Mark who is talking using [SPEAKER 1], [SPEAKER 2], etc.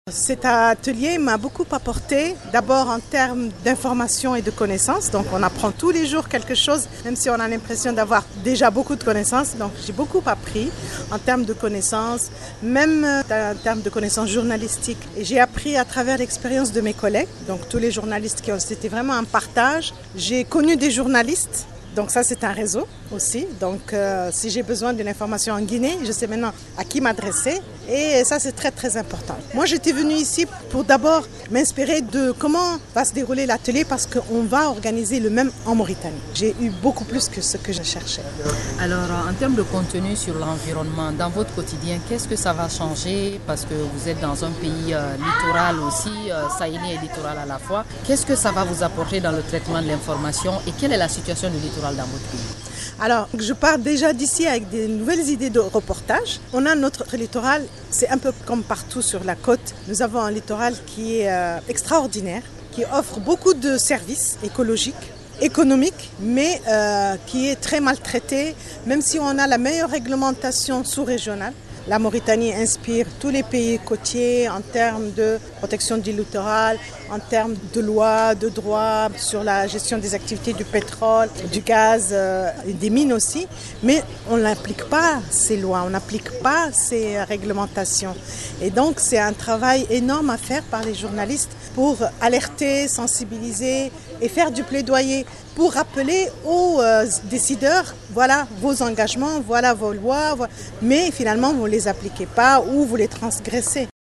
[SPEAKER 1] Cet atelier m'a beaucoup apporté, d'abord en termes d'information et de connaissances. Donc on apprend tous les jours quelque chose, même si on a l'impression d'avoir déjà beaucoup de connaissances. Donc j'ai beaucoup appris en termes de connaissances, même en termes de connaissances journalistiques. Et j'ai appris à travers l'expérience de mes collègues, donc tous les journalistes c'était vraiment un partage. J'ai connu des journalistes. Donc ça, c'est un réseau aussi. Donc si j'ai besoin d'une information en Guinée, je sais maintenant à qui m'adresser. Et ça, c'est très, très important. Moi, j'étais venue ici pour d'abord m'inspirer de comment va se dérouler l'atelier parce qu'on va organiser le même en Mauritanie. J'ai eu beaucoup plus que ce que je cherchais.
[SPEAKER 2] Alors, en termes de contenu sur l'environnement, dans votre quotidien, qu'est-ce que ça va changer? Parce que vous êtes dans un pays littoral aussi, sahélien et littoral à la fois. Qu'est-ce que ça va vous apporter dans le traitement de l'information et quelle est la situation du littoral dans votre pays?
[SPEAKER 1] Alors, je pars déjà d'ici avec des nouvelles idées de reportage. On a notre littoral, c'est un peu comme partout sur la côte. Nous avons un littoral qui est extraordinaire, qui offre beaucoup de services écologiques, économiques, mais qui est très maltraité, même si on a la meilleure réglementation sous-régionale. La Mauritanie inspire tous les pays côtiers en termes de protection du littoral, en termes de lois, de droits sur la gestion des activités du pétrole, du gaz et des mines aussi. Mais on n'applique pas ces lois, on n'applique pas ces réglementations. Et donc c'est un travail énorme à faire par les journalistes pour alerter, sensibiliser et faire du plaidoyer pour rappeler aux décideurs, voilà vos engagements, voilà vos lois, mais finalement vous ne les appliquez pas ou vous les transgressez.